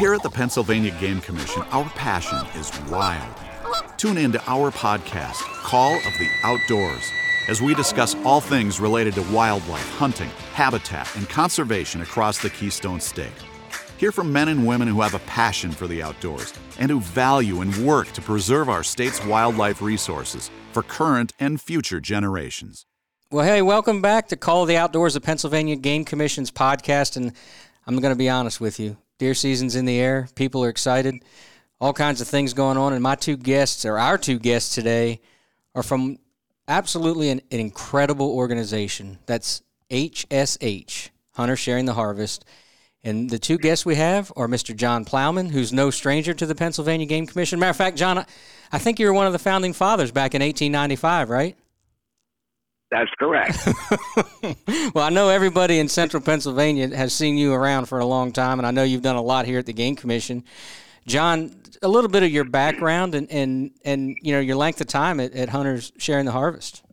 Here at the Pennsylvania Game Commission, our passion is wild. Tune in to our podcast, Call of the Outdoors, as we discuss all things related to wildlife, hunting, habitat, and conservation across the Keystone State. Hear from men and women who have a passion for the outdoors and who value and work to preserve our state's wildlife resources for current and future generations. Well, hey, welcome back to Call of the Outdoors, the Pennsylvania Game Commission's podcast, and I'm going to be honest with you. Deer season's in the air. People are excited. All kinds of things going on, and our two guests today, are from absolutely an incredible organization. That's HSH, Hunters Sharing the Harvest. And the two guests we have are Mr. John Plowman, who's no stranger to the Pennsylvania Game Commission. Matter of fact, John, I think you were one of the founding fathers back in 1895, right? That's correct. Well, I know everybody in central Pennsylvania has seen you around for a long time, and I know you've done a lot here at the Game Commission. John, a little bit of your background and you know, your length of time at Hunters Sharing the Harvest.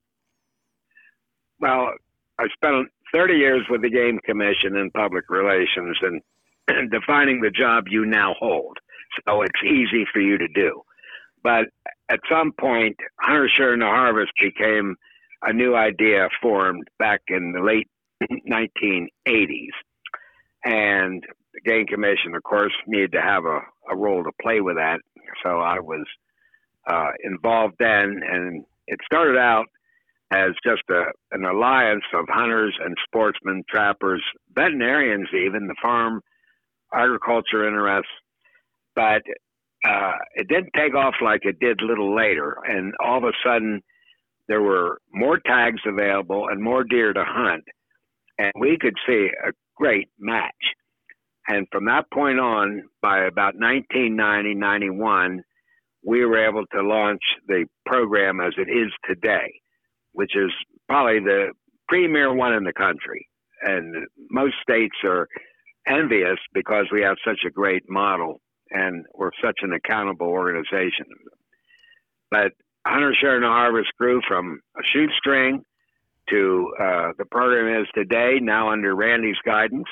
Well, I spent 30 years with the Game Commission in public relations and defining the job you now hold. So it's easy for you to do. But at some point, Hunters Sharing the Harvest became a new idea formed back in the late 1980s. And the Game Commission, of course, needed to have a role to play with that. So I was involved then, and it started out as just an alliance of hunters and sportsmen, trappers, veterinarians even, the farm agriculture interests. But it didn't take off like it did a little later. And all of a sudden, there were more tags available and more deer to hunt. And we could see a great match. And from that point on, by about 1990, 91, we were able to launch the program as it is today, which is probably the premier one in the country. And most states are envious because we have such a great model and we're such an accountable organization. But Hunters Sharing the Harvest grew from a shoestring to the program is today, now under Randy's guidance.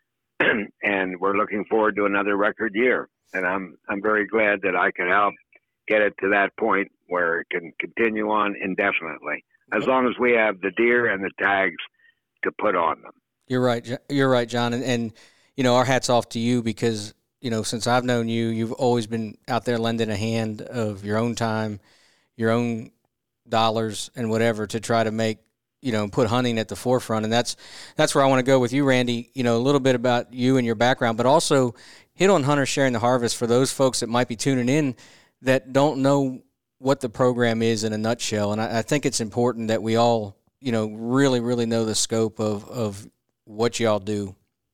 And we're looking forward to another record year. And I'm very glad that I can help get it to that point where it can continue on indefinitely, as long as we have the deer and the tags to put on them. You're right, John. And you know, our hat's off to you because, you know, since I've known you, you've always been out there lending a hand of your own time, your own dollars and whatever to try to make, you know, put hunting at the forefront. And that's where I want to go with you, Randy, you know, a little bit about you and your background, but also hit on Hunters Sharing the Harvest for those folks that might be tuning in that don't know what the program is in a nutshell. And I think it's important that we all, you know, really, really know the scope of what y'all do.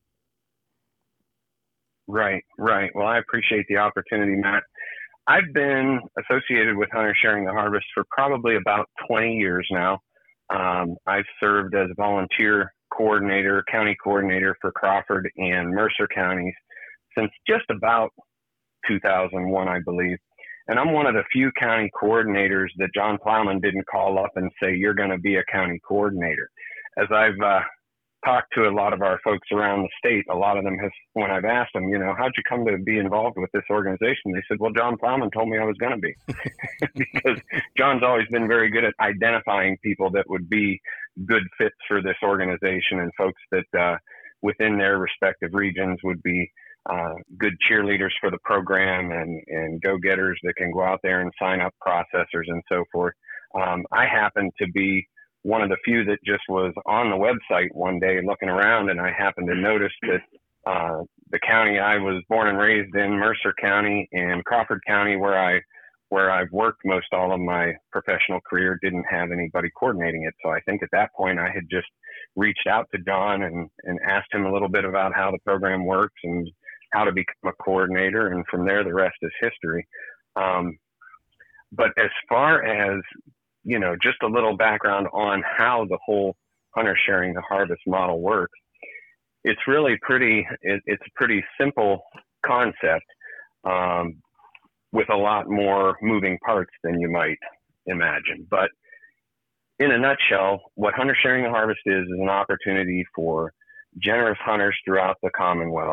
Right. Well, I appreciate the opportunity, Matt. I've been associated with Hunters Sharing the Harvest for probably about 20 years now. I've served as volunteer coordinator, county coordinator for Crawford and Mercer counties since just about 2001, I believe. And I'm one of the few county coordinators that John Plowman didn't call up and say, you're going to be a county coordinator. As I've talked to a lot of our folks around the state, a lot of them have, when I've asked them, you know, how'd you come to be involved with this organization? They said, well, John Plowman told me I was going to be. Because John's always been very good at identifying people that would be good fits for this organization and folks that within their respective regions would be good cheerleaders for the program and go-getters that can go out there and sign up processors and so forth. I happen to be one of the few that just was on the website one day looking around, and I happened to notice that the county I was born and raised in, Mercer County and Crawford County, where I've worked most all of my professional career, didn't have anybody coordinating it. So I think at that point I had just reached out to John and asked him a little bit about how the program works and how to become a coordinator, and from there the rest is history. But as far as, you know, just a little background on how the whole Hunters Sharing the Harvest model works, it's really it's a pretty simple concept with a lot more moving parts than you might imagine. But in a nutshell, what Hunters Sharing the Harvest is an opportunity for generous hunters throughout the Commonwealth,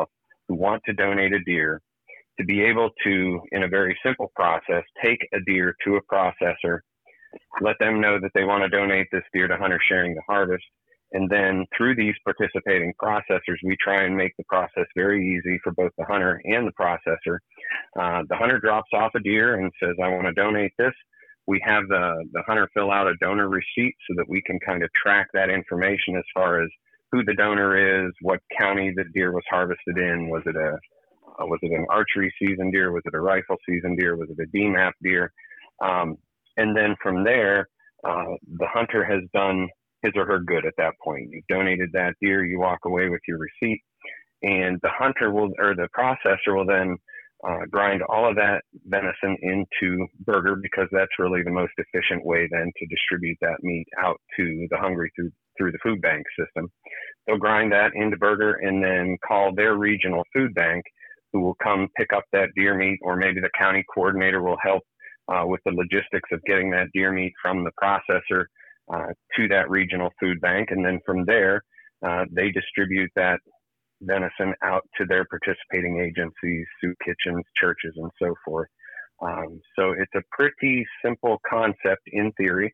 who want to donate a deer to be able to, in a very simple process, take a deer to a processor, let them know that they want to donate this deer to Hunter Sharing the Harvest. And then through these participating processors, we try and make the process very easy for both the hunter and the processor. The hunter drops off a deer and says, I want to donate this. We have the hunter fill out a donor receipt so that we can kind of track that information as far as who the donor is, what county the deer was harvested in. Was it an archery season deer? Was it a rifle season deer? Was it a DMAP deer? And then from there, the hunter has done his or her good at that point. You've donated that deer, you walk away with your receipt, and the hunter will, or the processor will then grind all of that venison into burger, because that's really the most efficient way then to distribute that meat out to the hungry through the food bank system. They'll grind that into burger and then call their regional food bank, who will come pick up that deer meat, or maybe the county coordinator will help with the logistics of getting that deer meat from the processor to that regional food bank. And then from there, they distribute that venison out to their participating agencies, soup kitchens, churches, and so forth. So it's a pretty simple concept in theory.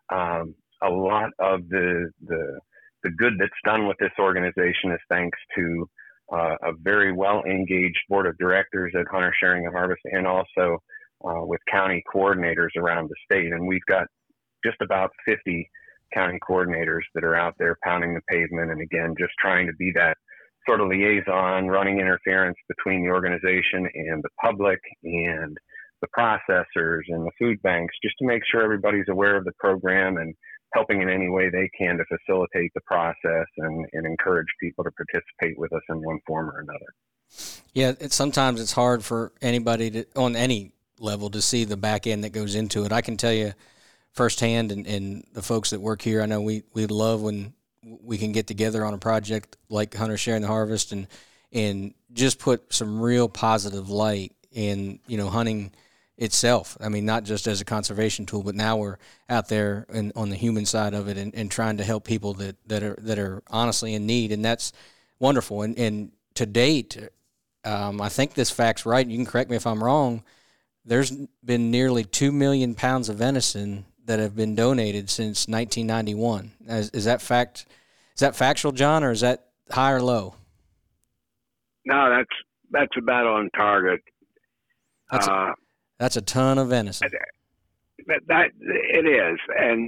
A lot of the good that's done with this organization is thanks to a very well engaged board of directors at Hunter Sharing the Harvest, and also with county coordinators around the state. And we've got just about 50 county coordinators that are out there pounding the pavement, and again, just trying to be that sort of liaison, running interference between the organization and the public and the processors and the food banks, just to make sure everybody's aware of the program and helping in any way they can to facilitate the process and encourage people to participate with us in one form or another. Yeah, sometimes it's hard for anybody to, on any level, to see the back end that goes into it. I can tell you firsthand, and the folks that work here, I know we love when we can get together on a project like Hunter Sharing the Harvest and just put some real positive light in, hunting itself. I mean, not just as a conservation tool, but now we're out there on the human side of it and trying to help people that are honestly in need, and that's wonderful. And to date, I think this fact's right. You can correct me if I'm wrong. There's been nearly 2 million pounds of venison that have been donated since 1991. Is that fact? Is that factual, John, or is that high or low? No, that's about on target. That's a ton of venison. That it is, and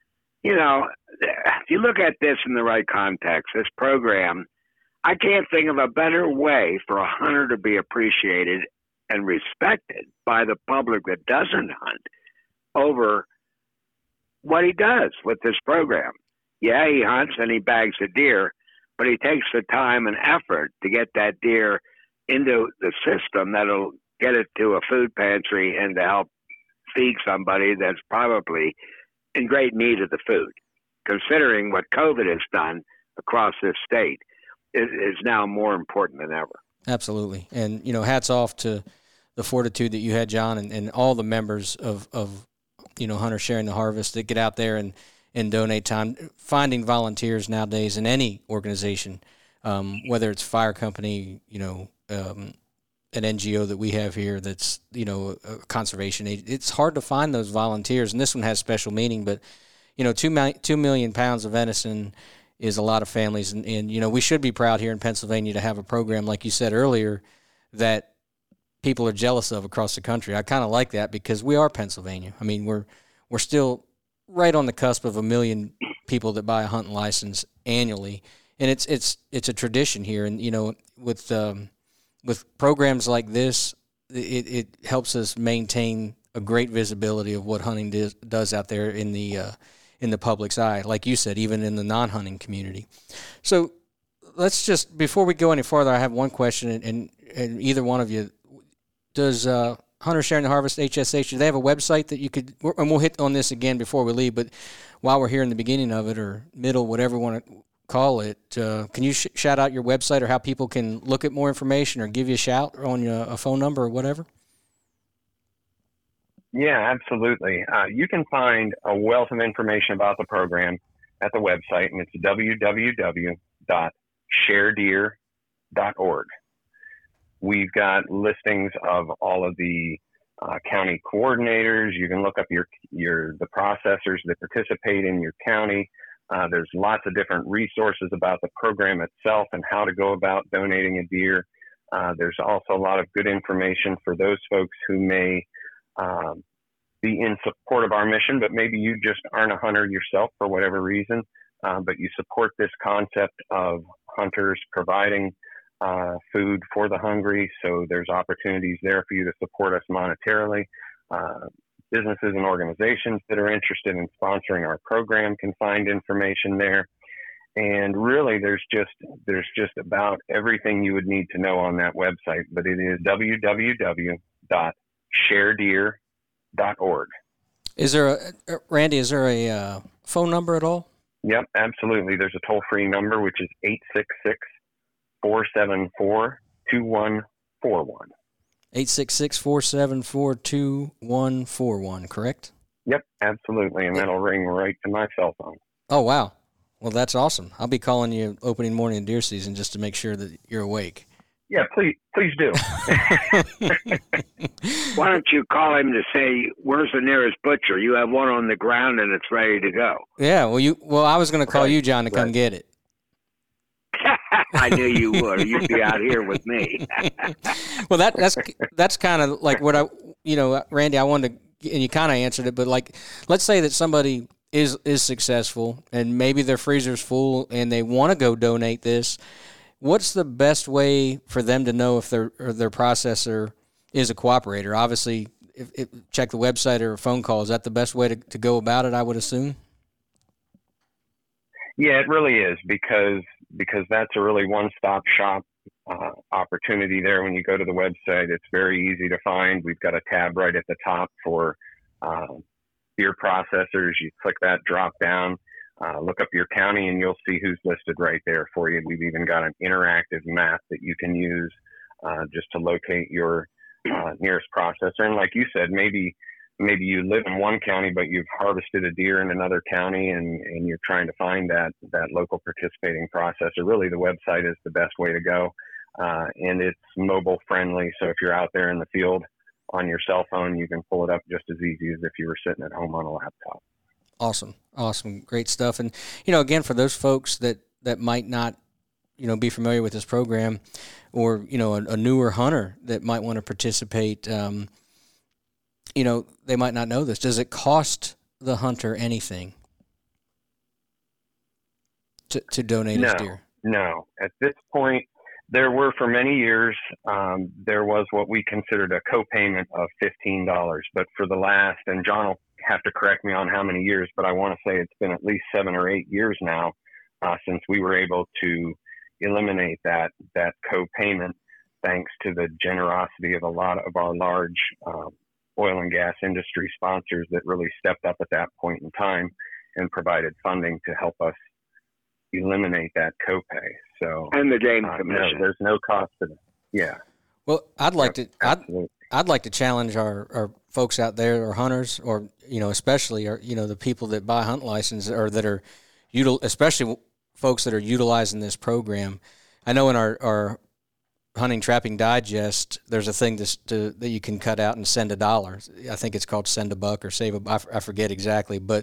if you look at this in the right context, this program, I can't think of a better way for a hunter to be appreciated and respected by the public that doesn't hunt over what he does with this program. Yeah, he hunts and he bags a deer, but he takes the time and effort to get that deer into the system that'll get it to a food pantry and to help feed somebody that's probably in great need of the food. Considering what COVID has done across this state, is now more important than ever. Absolutely. And, hats off to the fortitude that you had, John, and all the members of Hunter Sharing the Harvest that get out there and donate time. Finding volunteers nowadays in any organization, whether it's fire company, an NGO that we have here that's, a conservation aid. It's hard to find those volunteers, and this one has special meaning, but, 2 million pounds of venison is a lot of families, and we should be proud here in Pennsylvania to have a program, like you said earlier, that people are jealous of across the country. I kind of like that because we are Pennsylvania. I mean, we're still right on the cusp of 1 million people that buy a hunting license annually, and it's a tradition here. And with programs like this, it helps us maintain a great visibility of what hunting does out there in the public's eye, like you said, even in the non-hunting community. So let's just, before we go any farther, I have one question, and either one of you, does Hunter Sharing the Harvest, HSH, do they have a website that you could, and we'll hit on this again before we leave, but while we're here in the beginning of it, or middle, whatever you want to call it, can you shout out your website, or how people can look at more information, or give you a shout on a phone number or whatever? Yeah, absolutely. You can find a wealth of information about the program at the website, and it's www.sharedeer.org. We've got listings of all of the county coordinators. You can look up the processors that participate in your county. There's lots of different resources about the program itself and how to go about donating a deer. There's also a lot of good information for those folks who may be in support of our mission, but maybe you just aren't a hunter yourself for whatever reason, but you support this concept of hunters providing food for the hungry. So there's opportunities there for you to support us monetarily. Businesses and organizations that are interested in sponsoring our program can find information there. And really, there's just about everything you would need to know on that website. But it is www.sharedeer.org. Randy, is there a phone number at all? Yep, absolutely. There's a toll-free number, which is 866-474-2141. 866-474-2141, correct? Yep, absolutely. And that'll ring right to my cell phone. Oh, wow. Well, that's awesome. I'll be calling you opening morning of deer season just to make sure that you're awake. Yeah, please do. Why don't you call him to say, where's the nearest butcher? You have one on the ground and it's ready to go. Yeah, well, I was going to call you, John, to come get it. I knew you would. You'd be out here with me. Well, that's kind of like what Randy, I wanted to, and you kind of answered it, but like, let's say that somebody is successful and maybe their freezer's full and they want to go donate this. What's the best way for them to know if their processor is a cooperator? Obviously, if check the website or a phone call. Is that the best way to go about it, I would assume? Yeah, it really is, because that's a really one-stop shop opportunity there. When you go to the website, it's very easy to find. We've got a tab right at the top for beer processors. You click that drop down, look up your county, and you'll see who's listed right there for you. We've even got an interactive map that you can use just to locate your nearest processor. And like you said, maybe you live in one county, but you've harvested a deer in another county and you're trying to find that local participating processor. Really, the website is the best way to go. And it's mobile friendly. So if you're out there in the field on your cell phone, you can pull it up just as easy as if you were sitting at home on a laptop. Awesome. Great stuff. And, again, for those folks that might not, be familiar with this program, or, a newer hunter that might want to participate, they might not know this. Does it cost the hunter anything to donate his deer? No. At this point, there were for many years, there was what we considered a co-payment of $15. But for the last, and John will have to correct me on how many years, but I want to say it's been at least 7 or 8 years now since we were able to eliminate that co-payment, thanks to the generosity of a lot of our large oil and gas industry sponsors that really stepped up at that point in time and provided funding to help us eliminate that copay. So, and the game commission. No, there's no cost to it. Yeah. Well, I'd like to challenge our folks out there, or hunters, or especially the people that buy hunt license, or that are especially folks that are utilizing this program. I know in our Hunting Trapping Digest, there's a thing that you can cut out and send $1. I think it's called Send a Buck or Save a Buck. I forget exactly, but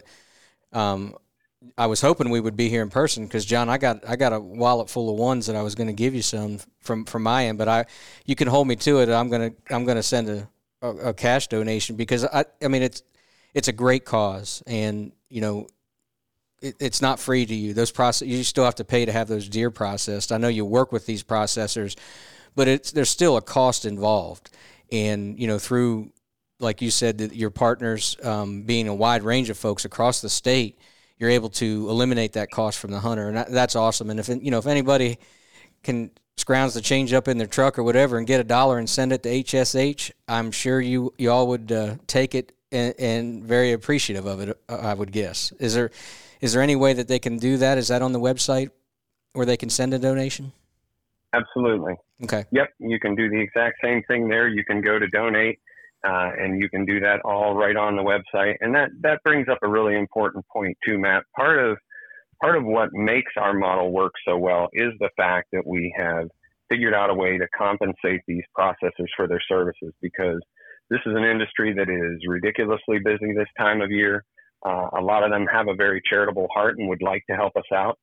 I was hoping we would be here in person, because John, I got a wallet full of ones that I was going to give you some from my end, but you can hold me to it. I'm gonna send a cash donation, because I mean it's a great cause, and it's not free to you. You still have to pay to have those deer processed. I know you work with these processors, but there's still a cost involved, and through, like you said, your partners being a wide range of folks across the state, you're able to eliminate that cost from the hunter, and that's awesome. And if anybody can scrounge the change up in their truck or whatever and get $1 and send it to HSH, I'm sure you all would take it and very appreciative of it, I would guess. Is there any way that they can do that? Is that on the website where they can send a donation? Absolutely. Okay. Yep, you can do the exact same thing there. You can go to donate, and you can do that all right on the website. And that brings up a really important point too, Matt. Part of what makes our model work so well is the fact that we have figured out a way to compensate these processors for their services, because this is an industry that is ridiculously busy this time of year. A lot of them have a very charitable heart and would like to help us out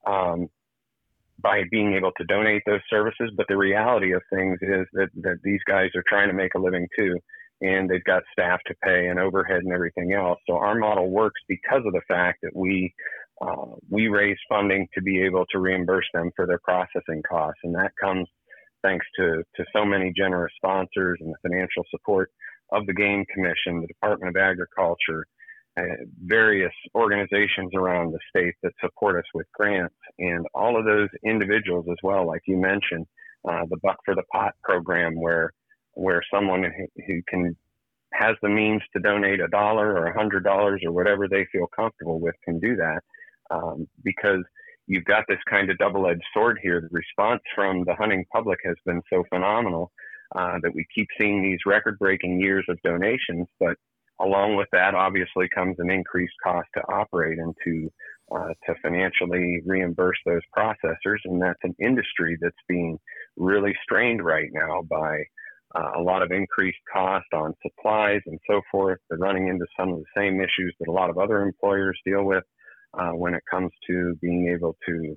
by being able to donate those services. But the reality of things is that these guys are trying to make a living too, and they've got staff to pay and overhead and everything else. So our model works because of the fact that we raise funding to be able to reimburse them for their processing costs. And that comes thanks to so many generous sponsors and the financial support of the Game Commission, the Department of Agriculture, various organizations around the state that support us with grants, and all of those individuals as well, like you mentioned, the Buck for the Pot program, where someone who has the means to donate $1 or $100 or whatever they feel comfortable with can do that, because you've got this kind of double-edged sword here. The response from the hunting public has been so phenomenal that we keep seeing these record-breaking years of donations, but along with that, obviously, comes an increased cost to operate and to financially reimburse those processors. And that's an industry that's being really strained right now by a lot of increased cost on supplies and so forth. They're running into some of the same issues that a lot of other employers deal with when it comes to being able to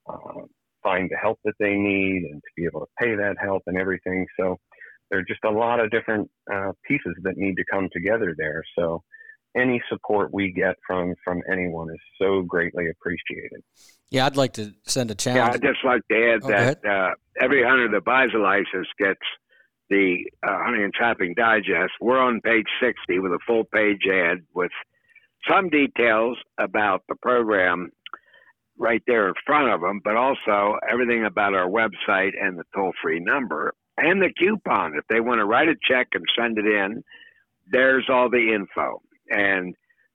find the help that they need and to be able to pay that help and everything. So there are just a lot of different pieces that need to come together there. So any support we get from anyone is so greatly appreciated. Yeah, I'd like to send a challenge. Yeah, I'd just like to add that every hunter that buys a license gets the Hunting and Trapping Digest. We're on page 60 with a full-page ad with some details about the program right there in front of them, but also everything about our website and the toll-free number. And the coupon, if they want to write a check and send it in, there's all the info. And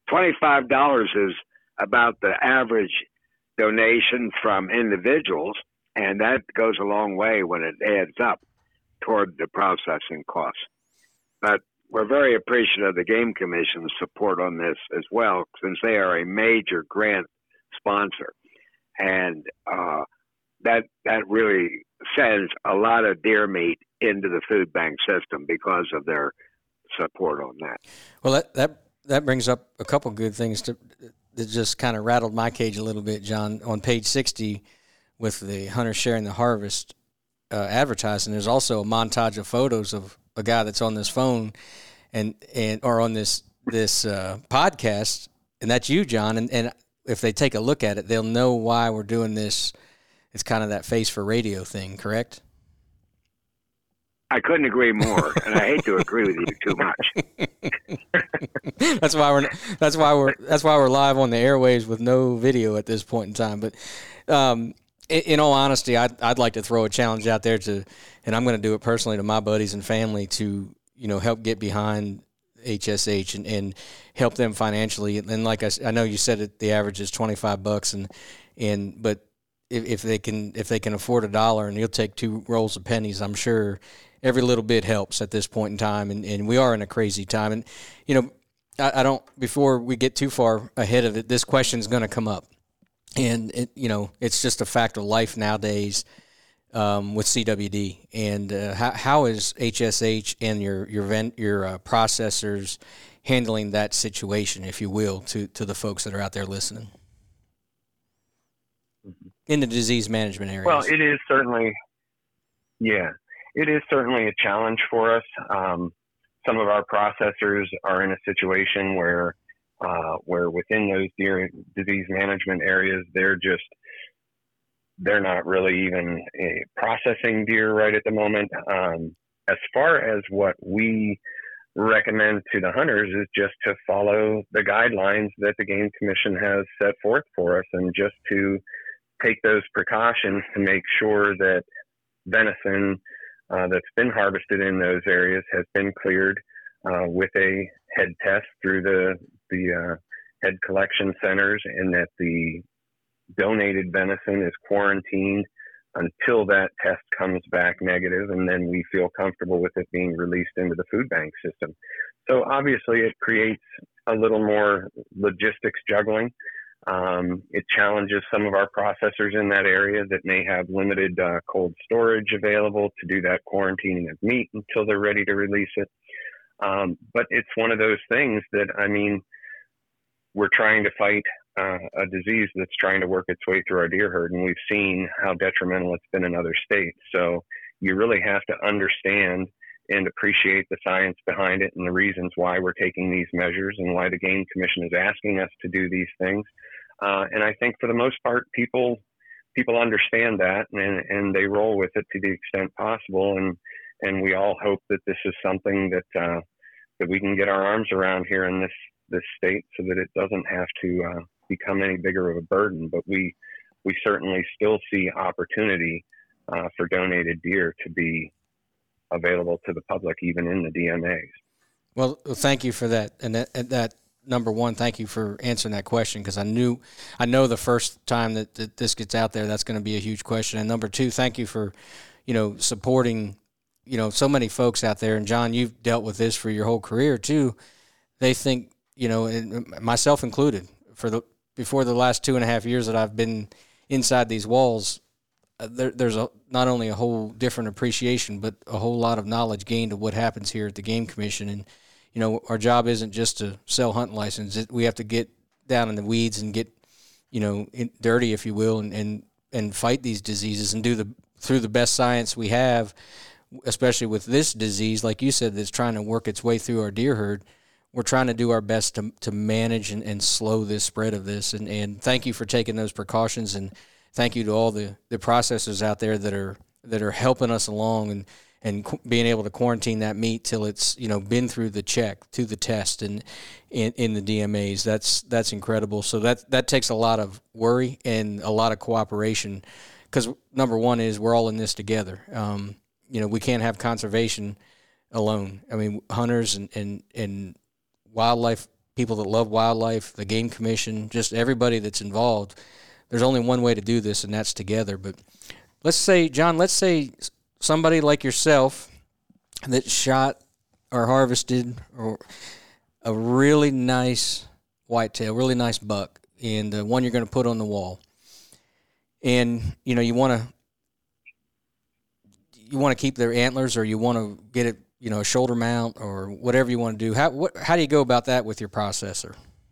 $25 is about the average donation from individuals, and that goes a long way when it adds up toward the processing costs. But we're very appreciative of the Game Commission's support on this as well, since they are a major grant sponsor. And that really sends a lot of deer meat into the food bank system because of their support on that. Well, that brings up a couple good things that just kind of rattled my cage a little bit, John. On page 60, with the Hunter Sharing the Harvest advertising, there's also a montage of photos of a guy that's on this phone or on this podcast, and that's you, John. And if they take a look at it, they'll know why we're doing this. It's kind of that face for radio thing, correct? I couldn't agree more, and I hate to agree with you too much. That's why we're live on the airwaves with no video at this point in time. But in all honesty, I'd like to throw a challenge out there and I'm going to do it personally, to my buddies and family to help get behind HSH and help them financially. And like I know you said the average is $25, but if they can afford $1 and you'll take 2 rolls of pennies, I'm sure every little bit helps at this point in time. And we are in a crazy time. And, I don't, before we get too far ahead of it, this question is going to come up. And, it's just a fact of life nowadays with CWD. And how is HSH and your processors handling that situation, if you will, to the folks that are out there listening? In the disease management areas. Well, it is certainly a challenge for us. Some of our processors are in a situation where within those deer disease management areas, they're not really even processing deer right at the moment. As far as what we recommend to the hunters is just to follow the guidelines that the Game Commission has set forth for us, and just to take those precautions to make sure that venison that's been harvested in those areas has been cleared with a head test through the head collection centers, and that the donated venison is quarantined until that test comes back negative, and then we feel comfortable with it being released into the food bank system. So obviously it creates a little more logistics juggling. It challenges some of our processors in that area that may have limited cold storage available to do that quarantining of meat until they're ready to release it. But it's one of those things that, I mean, we're trying to fight a disease that's trying to work its way through our deer herd, and we've seen how detrimental it's been in other states. So you really have to understand and appreciate the science behind it and the reasons why we're taking these measures and why the Game Commission is asking us to do these things. And I think for the most part, people understand that and they roll with it to the extent possible. And we all hope that this is something that we can get our arms around here in this state so that it doesn't have to become any bigger of a burden. But we certainly still see opportunity for donated deer to be available to the public, even in the DMAs. Well, thank you for that. And that number one, thank you for answering that question, because I know the first time that this gets out there, that's going to be a huge question. And number two, thank you for, supporting, so many folks out there. And John, you've dealt with this for your whole career too. They think, and myself included, before the last 2.5 years that I've been inside these walls, there's not only a whole different appreciation, but a whole lot of knowledge gained of what happens here at the Game Commission. And, our job isn't just to sell hunting licenses. We have to get down in the weeds and get, dirty, if you will, and fight these diseases and do through the best science we have, especially with this disease, like you said, that's trying to work its way through our deer herd. We're trying to do our best to manage and slow this spread of this. And thank you for taking those precautions, and thank you to all the processors out there that are helping us along and being able to quarantine that meat till it's been through the check, through the test, and in the DMAs. That's incredible. So that takes a lot of worry and a lot of cooperation, because number one is we're all in this together. We can't have conservation alone. I mean, hunters and wildlife people that love wildlife, the Game Commission, just everybody that's involved. There's only one way to do this, and that's together. But let's say, John, somebody like yourself that shot or harvested a really nice whitetail, really nice buck, and one you're going to put on the wall. And, you want to keep their antlers, or you want to get it, a shoulder mount or whatever you want to do. How do you go about that with your processor?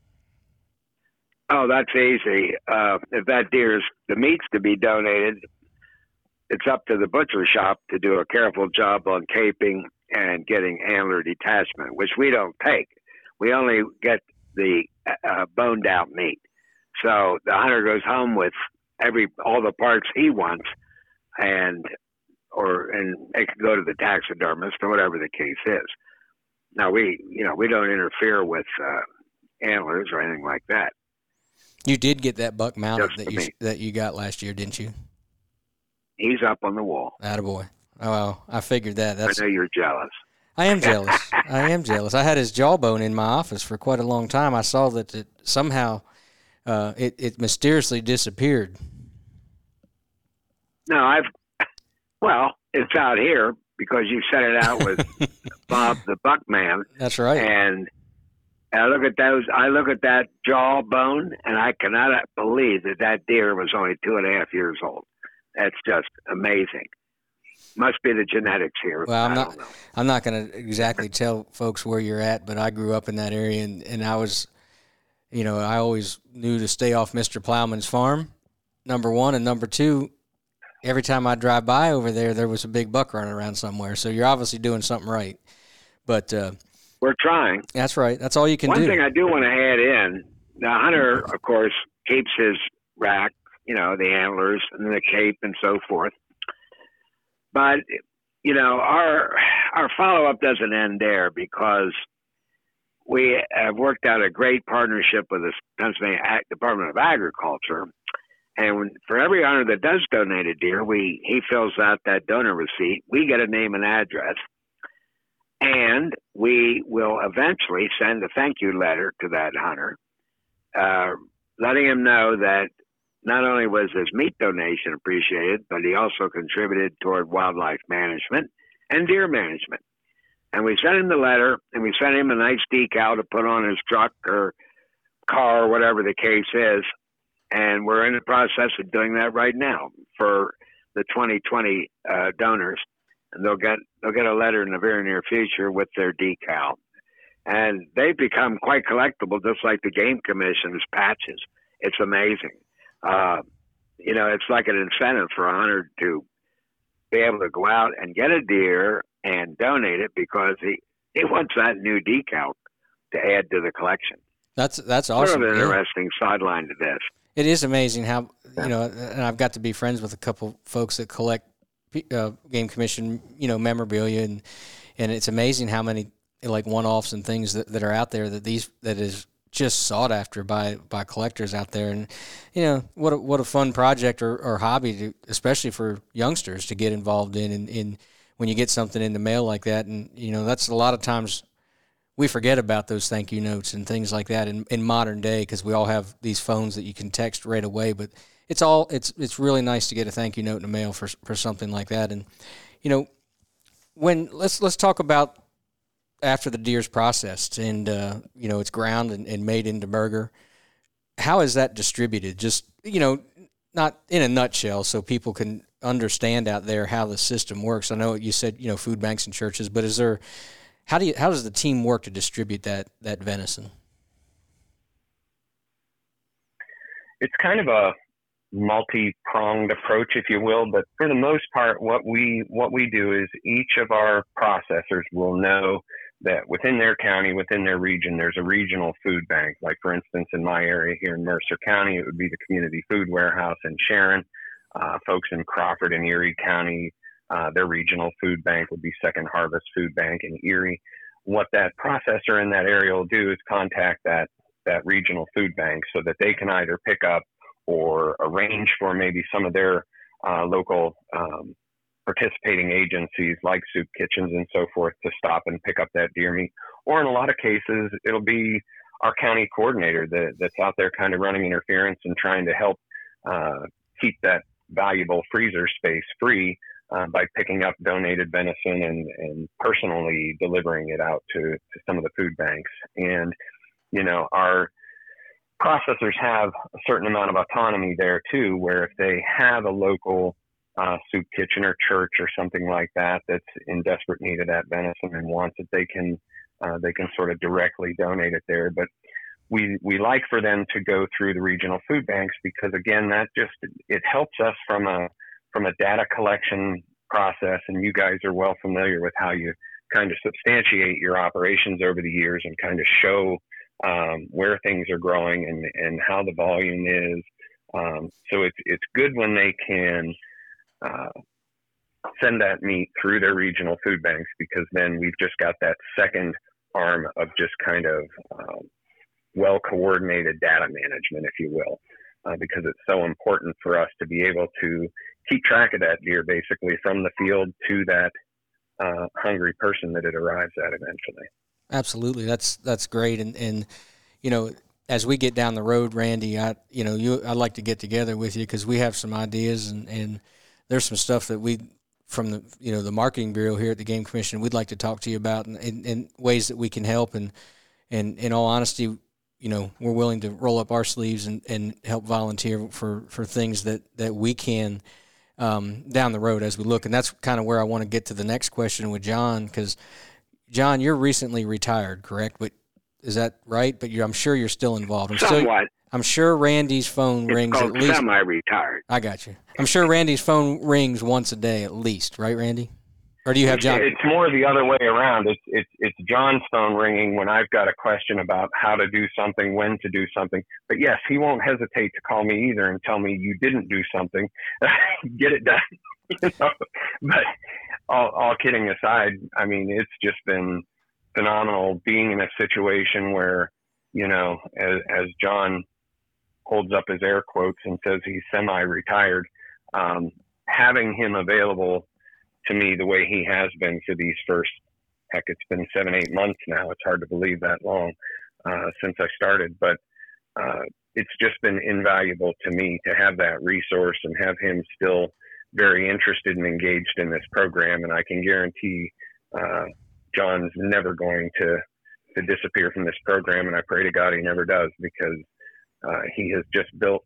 Oh, that's easy. If that the meat's to be donated, it's up to the butcher shop to do a careful job on caping and getting antler detachment, which we don't take. We only get the boned out meat. So the hunter goes home with all the parts he wants, and they can go to the taxidermist or whatever the case is. Now we don't interfere with antlers or anything like that. You did get that buck mounted that you got last year, didn't you? He's up on the wall. Attaboy. Oh, well, I figured that. I know you're jealous. I am jealous. I had his jawbone in my office for quite a long time. I saw that it somehow it mysteriously disappeared. No, it's out here because you set it out with Bob the Buckman. That's right. And I look at that jawbone, and I cannot believe that deer was only 2.5 years old. That's just amazing. Must be the genetics here. Well, I'm not going to exactly tell folks where you're at, but I grew up in that area, and I was, I always knew to stay off Mr. Plowman's farm, number one, and number two, every time I drive by over there was a big buck running around somewhere. So you're obviously doing something right. But we're trying. That's right. That's all you can do. One thing I do want to add in, the hunter, of course, keeps his rack, the antlers and the cape and so forth. But, our follow-up doesn't end there, because we have worked out a great partnership with the Pennsylvania Department of Agriculture. And for every hunter that does donate a deer, he fills out that donor receipt. We get a name and address. And we will eventually send a thank you letter to that hunter, letting him know that not only was his meat donation appreciated, but he also contributed toward wildlife management and deer management. And we sent him the letter, and we sent him a nice decal to put on his truck or car or whatever the case is. and we're in the process of doing that right now for the 2020 donors, and they'll get a letter in the very near future with their decal, and they become quite collectible, just like the Game Commission's patches. It's amazing. It's like an incentive for a hunter to be able to go out and get a deer and donate it because he wants that new decal to add to the collection. That's awesome. Sort of an interesting sideline to this. It is amazing how, and I've got to be friends with a couple folks that collect Game Commission, memorabilia, and it's amazing how many like one-offs and things that are out there that is just sought after by collectors out there. And what a fun project or hobby to, especially for youngsters, to get involved in when you get something in the mail like that. And that's a lot of times we forget about those thank you notes and things like that in modern day, because we all have these phones that you can text right away. But it's really nice to get a thank you note in the mail for something like that. And when let's talk about after the deer's processed and it's ground and made into burger, how is that distributed? Just not in a nutshell, so people can understand out there how the system works. I know you said food banks and churches, but how does the team work to distribute that venison? It's kind of a multi-pronged approach, if you will, but for the most part, what we do is each of our processors will know that within their county, within their region, there's a regional food bank. Like, for instance, in my area here in Mercer County, it would be the Community Food Warehouse in Sharon. Folks in Crawford and Erie County, their regional food bank would be Second Harvest Food Bank in Erie. What that processor in that area will do is contact that regional food bank so that they can either pick up or arrange for maybe some of their local participating agencies like soup kitchens and so forth to stop and pick up that deer meat. Or in a lot of cases, it'll be our county coordinator that's out there kind of running interference and trying to help keep that valuable freezer space free by picking up donated venison and personally delivering it out to some of the food banks. And, our processors have a certain amount of autonomy there too, where if they have a local soup kitchen or church or something like that that's in desperate need of that venison and wants it, they can sort of directly donate it there. But we like for them to go through the regional food banks because, again, it helps us from a data collection process, and you guys are well familiar with how you kind of substantiate your operations over the years and kind of show where things are growing and how the volume is. So it's good when they can send that meat through their regional food banks, because then we've just got that second arm of just kind of well-coordinated data management, if you will, because it's so important for us to be able to keep track of that deer basically from the field to that hungry person that it arrives at eventually. Absolutely. That's great. And as we get down the road, Randy, I'd like to get together with you because we have some ideas and there's some stuff that from the marketing bureau here at the Game Commission, we'd like to talk to you about and ways that we can help. And in all honesty, we're willing to roll up our sleeves and help volunteer for things that we can down the road as we look. And that's kind of where I want to get to the next question with John, because John, you're recently retired, correct? But is that right? But I'm sure you're still involved. Somewhat. I'm sure Randy's phone rings at least. Semi-retired. I got you. I'm sure Randy's phone rings once a day at least, right, Randy? Or do you have John? It's more the other way around. It's John's phone ringing when I've got a question about how to do something, when to do something. But yes, he won't hesitate to call me either and tell me you didn't do something. Get it done. But all kidding aside, I mean, it's just been phenomenal being in a situation where, as John holds up his air quotes and says he's semi-retired, having him available to me the way he has been for these first, it's been 7-8 months now. It's hard to believe that long since I started, but it's just been invaluable to me to have that resource and have him still very interested and engaged in this program. And I can guarantee John's never going to disappear from this program, and I pray to God he never does, because he has just built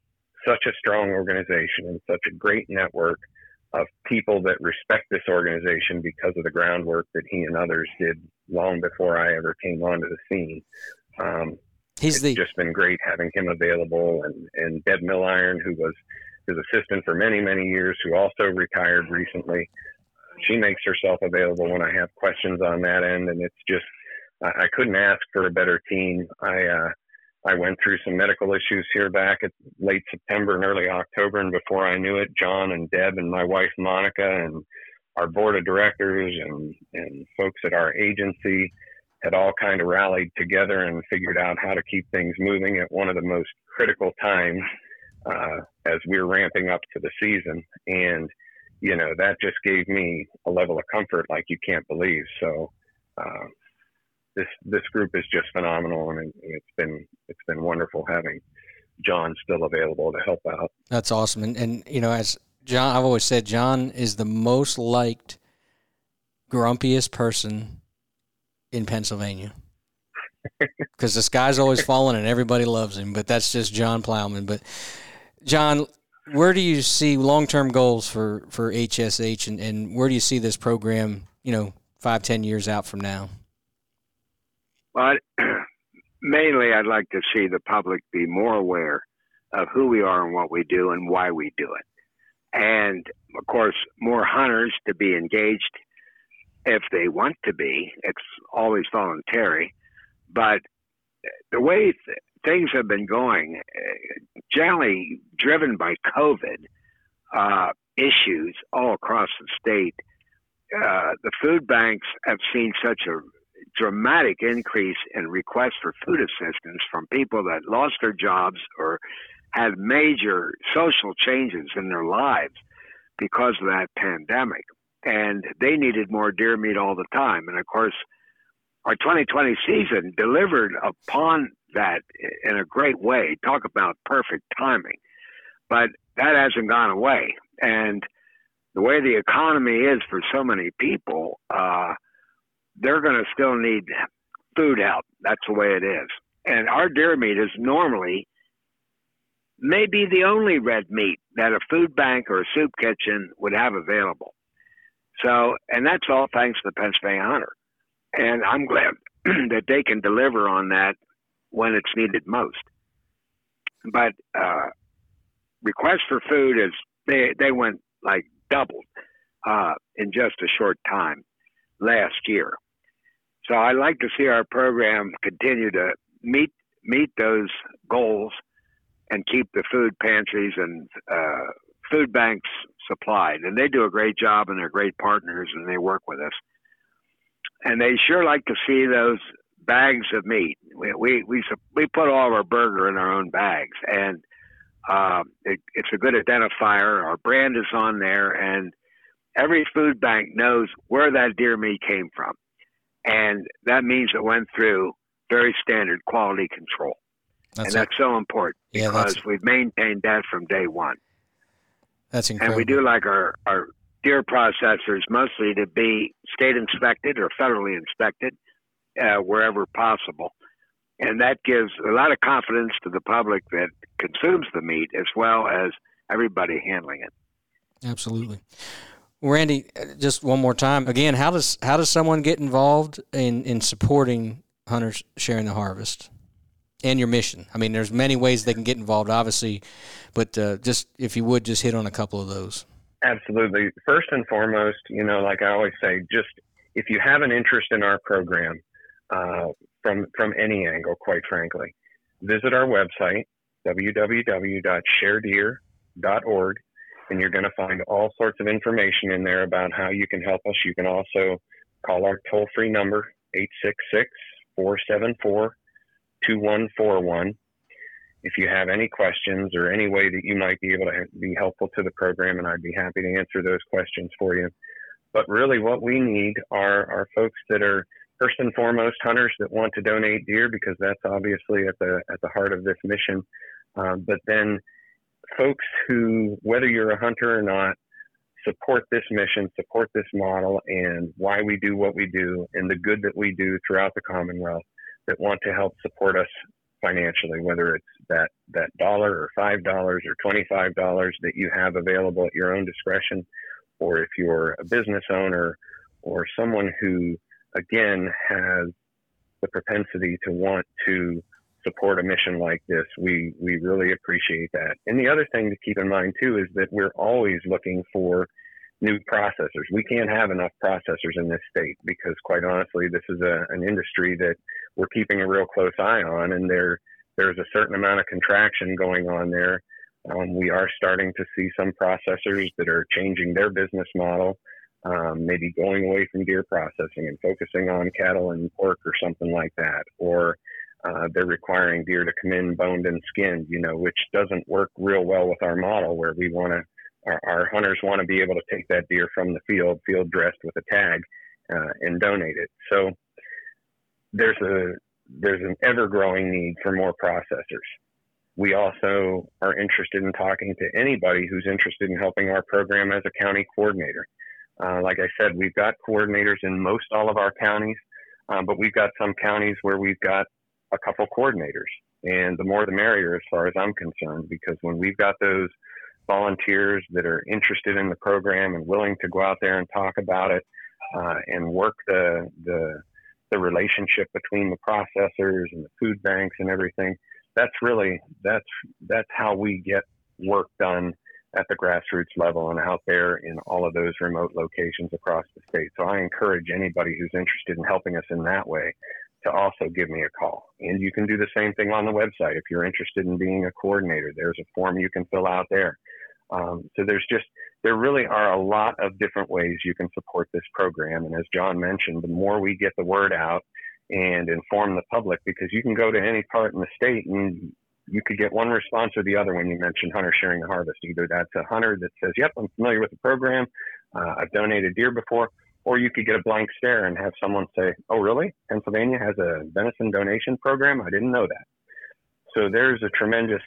such a strong organization and such a great network of people that respect this organization because of the groundwork that he and others did long before I ever came onto the scene. It's just been great having him available, and Deb Milliron, who was his assistant for many, many years, who also retired recently. She makes herself available when I have questions on that end, and it's just, I couldn't ask for a better team. I went through some medical issues here back at late September and early October, and before I knew it, John and Deb and my wife Monica and our board of directors and folks at our agency had all kind of rallied together and figured out how to keep things moving at one of the most critical times as we're ramping up to the season. And, you know, that just gave me a level of comfort like you can't believe. So this group is just phenomenal, and it's been wonderful having John still available to help out. That's awesome. And you know, as John, I've always said, John is the most liked, grumpiest person in Pennsylvania. Because the sky's always falling and everybody loves him, but that's just John Plowman. But John, where do you see long-term goals for HSH, and where do you see this program, 5-10 years out from now? Well, mainly I'd like to see the public be more aware of who we are and what we do and why we do it. And, of course, more hunters to be engaged if they want to be. It's always voluntary. But the way things have been going, generally driven by COVID issues all across the state, the food banks have seen such a dramatic increase in requests for food assistance from people that lost their jobs or had major social changes in their lives because of that pandemic. And they needed more deer meat all the time. And, of course, our 2020 season delivered upon that in a great way. Talk about perfect timing. But that hasn't gone away. And the way the economy is for so many people, they're going to still need food help. That's the way it is. And our deer meat is normally maybe the only red meat that a food bank or a soup kitchen would have available. So, and that's all thanks to the Pennsylvania Hunter. And I'm glad that they can deliver on that when it's needed most. But requests for food they went like doubled in just a short time last year. So I'd like to see our program continue to meet those goals and keep the food pantries and food banks supplied. And they do a great job, and they're great partners, and they work with us. And they sure like to see those bags of meat. We put all of our burger in our own bags, and it's a good identifier. Our brand is on there, and every food bank knows where that deer meat came from. And that means it went through very standard quality control. That's so important because we've maintained that from day one. That's incredible. And we do like our deer processors mostly to be state inspected or federally inspected wherever possible. And that gives a lot of confidence to the public that consumes the meat as well as everybody handling it. Absolutely. Randy, just one more time. Again, how does someone get involved in supporting Hunters Sharing the Harvest and your mission? I mean, there's many ways they can get involved, obviously, but just if you would just hit on a couple of those. Absolutely. First and foremost, like I always say, just if you have an interest in our program from any angle, quite frankly, visit our website, www.sharedeer.org. And you're going to find all sorts of information in there about how you can help us. You can also call our toll-free number, 866-474-2141. If you have any questions or any way that you might be able to be helpful to the program, and I'd be happy to answer those questions for you. But really what we need are folks that are, first and foremost, hunters that want to donate deer, because that's obviously at the heart of this mission. But then folks who, whether you're a hunter or not, support this mission, support this model, and why we do what we do, and the good that we do throughout the Commonwealth, that want to help support us financially, whether it's that $1 or $5 or $25 that you have available at your own discretion, or if you're a business owner or someone who, again, has the propensity to want to support a mission like this, we really appreciate that. And the other thing to keep in mind, too, is that we're always looking for new processors. We can't have enough processors in this state because, quite honestly, this is an industry that we're keeping a real close eye on, and there's a certain amount of contraction going on there. We are starting to see some processors that are changing their business model, maybe going away from deer processing and focusing on cattle and pork or something like that, or they're requiring deer to come in boned and skinned, which doesn't work real well with our model, where we want to, our hunters want to be able to take that deer from the field dressed with a tag, and donate it. So there's an ever-growing need for more processors. We also are interested in talking to anybody who's interested in helping our program as a county coordinator. Like I said, we've got coordinators in most all of our counties, but we've got some counties where we've got a couple coordinators, and the more the merrier as far as I'm concerned, because when we've got those volunteers that are interested in the program and willing to go out there and talk about it, and work the relationship between the processors and the food banks and everything, that's how we get work done at the grassroots level and out there in all of those remote locations across the state. So I encourage anybody who's interested in helping us in that way to also give me a call. And you can do the same thing on the website. If you're interested in being a coordinator, there's a form you can fill out there. So there really are a lot of different ways you can support this program. And as John mentioned, the more we get the word out and inform the public, because you can go to any part in the state and you could get one response or the other when you mention Hunter Sharing the Harvest. Either that's a hunter that says, yep, I'm familiar with the program, I've donated deer before, or you could get a blank stare and have someone say, oh, really? Pennsylvania has a venison donation program? I didn't know that. So there's a tremendous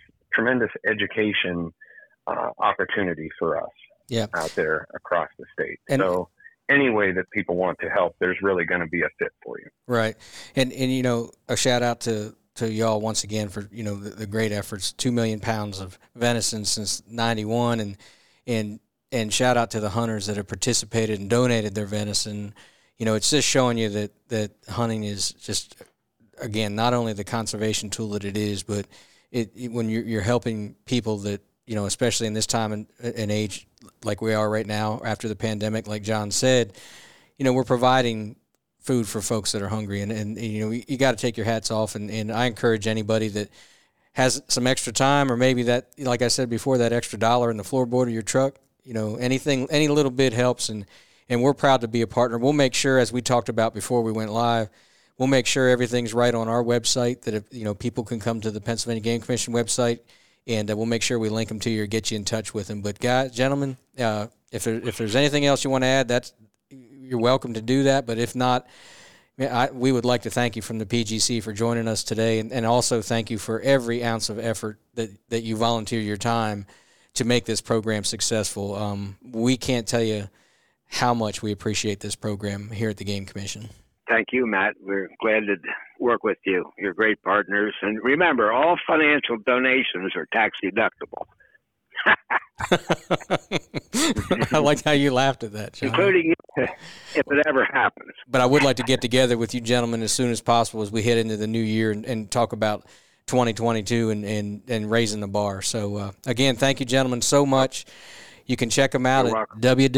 education opportunity for us out there across the state. And so any way that people want to help, there's really going to be a fit for you. Right. And a shout out to y'all once again for, the great efforts, 2 million pounds of venison since 91, and shout out to the hunters that have participated and donated their venison. It's just showing you that hunting is just, again, not only the conservation tool that it is, but when you're helping people that, especially in this time and age like we are right now after the pandemic, like John said, we're providing food for folks that are hungry, and you got to take your hats off, and I encourage anybody that has some extra time, or maybe that, like I said before, that extra $1 in the floorboard of your truck, any little bit helps, and we're proud to be a partner. We'll make sure, as we talked about before we went live, we'll make sure everything's right on our website, that if, people can come to the Pennsylvania Game Commission website, and we'll make sure we link them to you or get you in touch with them. But guys, gentlemen, if there's anything else you want to add, you're welcome to do that. But if not, we would like to thank you from the PGC for joining us today, and also thank you for every ounce of effort that you volunteer your time to make this program successful. We can't tell you how much we appreciate this program here at the Game Commission. Thank you, Matt. We're glad to work with you. You're great partners. And remember, all financial donations are tax deductible. I like how you laughed at that, John. Including if it ever happens. But I would like to get together with you gentlemen as soon as possible as we head into the new year and talk about 2022 and raising the bar. So, again, thank you, gentlemen, so much. You can check them out at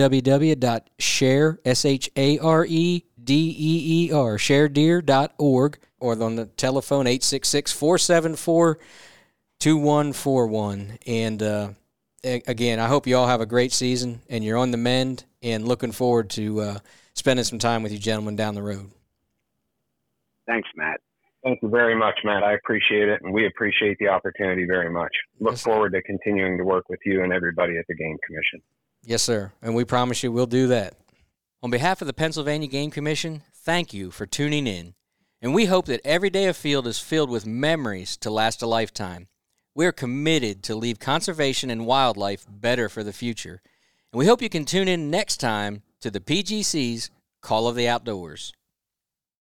sharedeer.org, or on the telephone 866-474-2141. And again, I hope you all have a great season and you're on the mend, and looking forward to spending some time with you gentlemen down the road. Thanks, Matt. Thank you very much, Matt. I appreciate it, and we appreciate the opportunity very much. Look forward to continuing to work with you and everybody at the Game Commission. Yes, sir, and we promise you we'll do that. On behalf of the Pennsylvania Game Commission, thank you for tuning in, and we hope that every day afield is filled with memories to last a lifetime. We're committed to leave conservation and wildlife better for the future, and we hope you can tune in next time to the PGC's Call of the Outdoors.